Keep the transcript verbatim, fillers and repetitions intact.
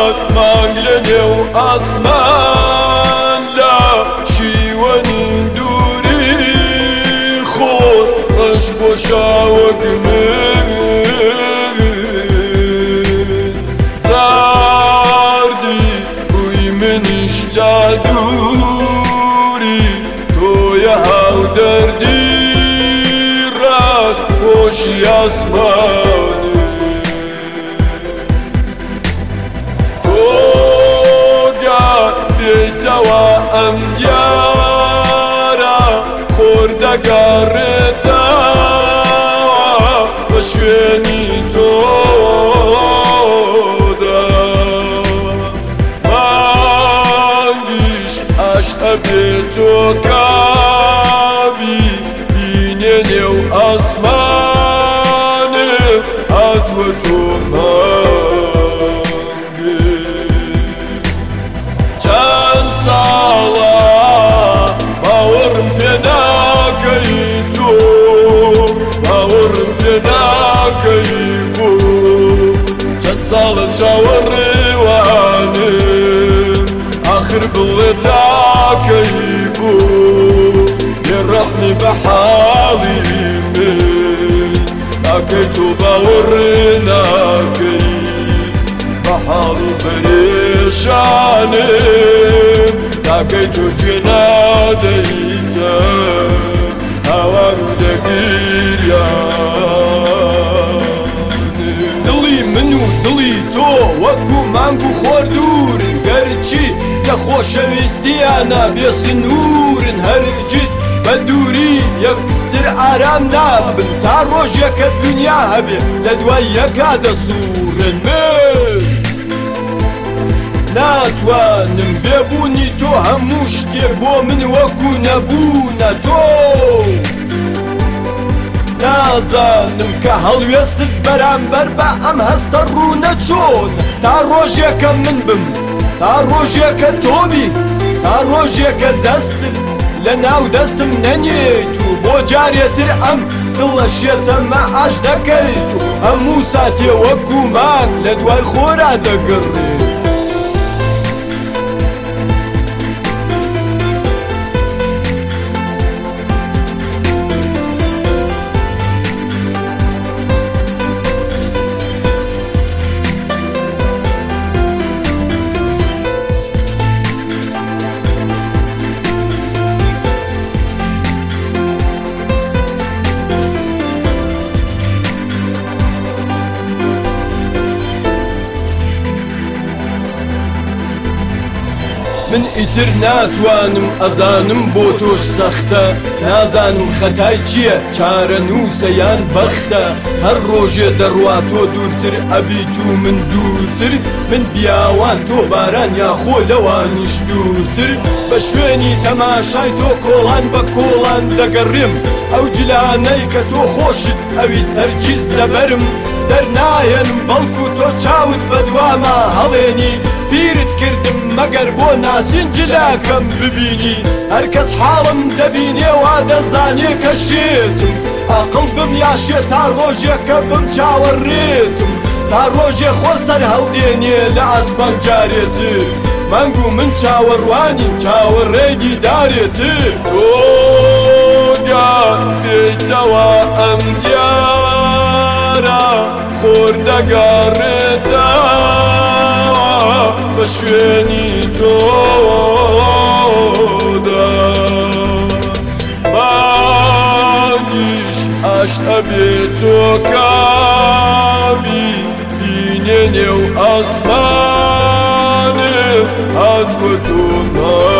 مانگ لە نێو ئاسمان لە شیوەنی دووری خۆر ڕەش بۆ شاوەک من زاردی ڕووی منیش لا دووری تۆیە هاودەردی ڕاش خۆشی ئاسمانی بێتەوە ئەم دیارە خۆر دەگەڕێتەوە بە شوێنی تۆدا مانگیش ئاش ئەبێت تۆ کابی بینێ نێو ئاسمانێ هاتووە تۆ ساڵە باوەڕم پێ ناکەی تۆ باوەڕم پێ ناکەی بۆ چەند ساڵە چاوەڕێوانم ئاخر بڵێ تاکەی بۆ بێڕەحمی بە حاڵی من تاکەی تۆ باوەڕێ ناکەی بە حاڵی پەرێشانم تاکەی تۆ گوێ نادەیتە هاوار و دەگیریانم دڵی من و دڵی تۆ وەکو مانگ و خۆردورن گەرچی لە خۆشەویستیانە بێ سنوورن هەرگیز بە دووری یەکتر ئارام نابن تا ڕۆژێکە دنیا هەبێ لە دوای یەکا دەسوورن من ناتوانم بێبوونی تۆ هەموو شتێ بۆ من وەکو نەبوونە تۆ نازانم کە هەڵوێستت بەرامبەر بە ئەم هەستە ڕوونە چۆن تا ڕۆژێکە من بم تا ڕۆژێکە تۆبی تا ڕۆژێکە دەستت لە ناو دەستم نەنیێت و بۆ جارێتر ئەم دڵە شێتەمە ئاش دەکەیت و هەموو ساتێ وەکو مانگ لە دوای خۆرا دەگەڕێت من ئیتر ناتوانم ئەزانم بۆ تۆش سەختە نازانم خەتای چییە چارە نووسەیان بەختە هەر ڕۆژێ دەڕوا تۆ دوورتر ئەبیت و من دوورتر من بیاوان تۆ باران یاخۆ لەوانیش دوورتر بە شوێنی تەماشای تۆ کۆڵان بە کۆڵان دەگەڕێم ئەو جلانەی کە تۆ خۆشت ئەویست هەرگیز لەبەرم دەرنایەنم بەڵکو تۆ چاوت بە دوامە هەڵێنی پیرت کردم مەگەر بۆ ناسین جلاکەم ببینی هەرکەس حاڵم دەبینێ وا دەزانێ کە شێتم ئاقڵ بم یاشێ تا ڕۆژێکە بم چاوەڕێتم تا ڕۆژێ خۆ سەر هەڵدێنێ لە ئاسمان جارێتر مانگ و من چاوەڕوانین چاوەڕێی دیدارێتر تۆ دیار بێیتەوە ئەم دیارە خۆر دەگەڕێتەوە بە شوێنی تۆدا مانگیش ئاش ئەبێت تۆ کابی بینێ نێو ئاسمانێ هاتووە تۆ